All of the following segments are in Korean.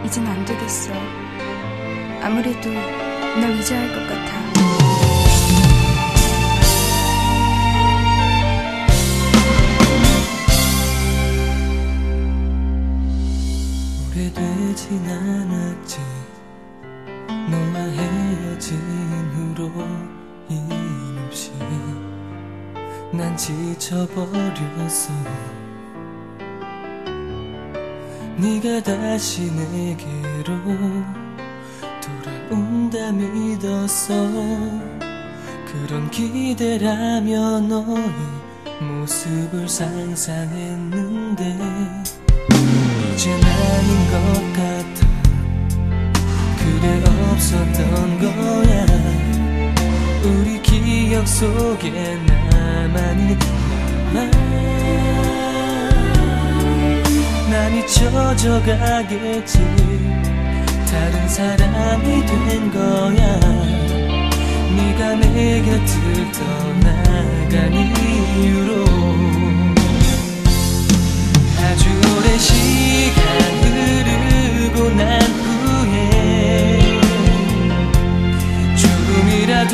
이젠 안 되겠어. 아무래도 널 잊어야 할 것 같아. 오래되진 않았지 너와 헤어진 후로 힘없이 난 지쳐버렸어. 네가 다시 내게로 돌아온다 믿었어. 그런 기대라며 너의 모습을 상상했는데 이젠 아닌 것 같아. 그래 없었던 거야. 우리 기억 속에 나만이 난 잊혀져 가겠지. 다른 사람이 된 거야. 네가 내 곁을 떠나간 이유로 아주 오랜 시간 흐르고 난 후에 조금이라도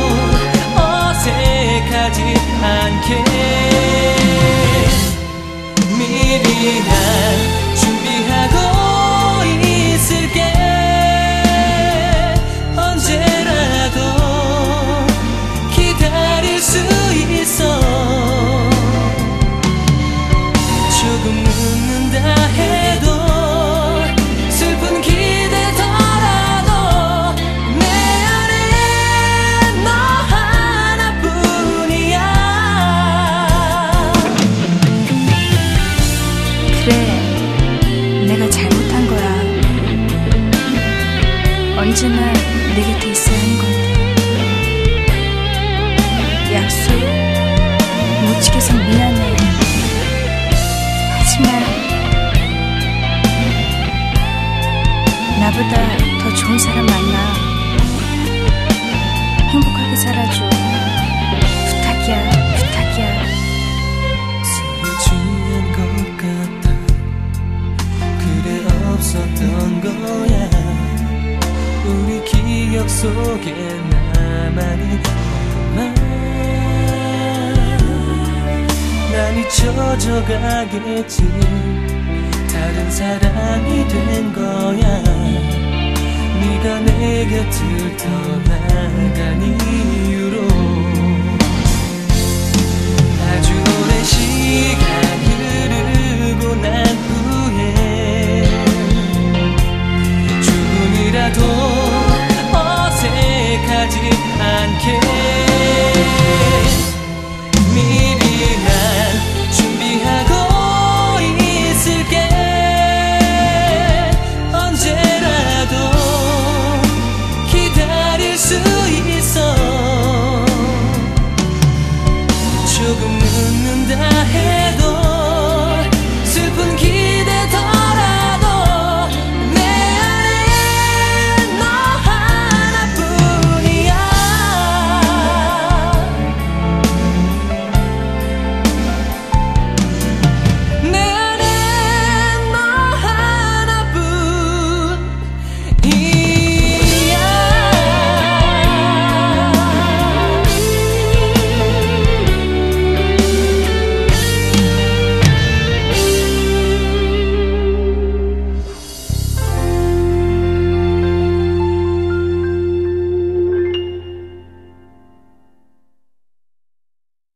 어색하지 않게 미리 난 준비하고 있을게. 언제라도 기다릴 수 있어. 조금 늦는다 해도 슬픈 기대더라도 내 안에 너 하나뿐이야. 그래, 내가 잘못한 거야. 언제나 내 곁에 있어야 하는 건데. 약속 못 지켜서 미안해. 하지만 나보다 더 좋은 사람 만나. 행복하게 살아줘. 부탁이야, 부탁이야. 술에 취한 것 같아. 그래 없었던 거야. 우리 기억 속에 나만이 난 잊혀져 가겠지. 다른 사람이 된 거야. 네가 내 곁을 떠나간 이유로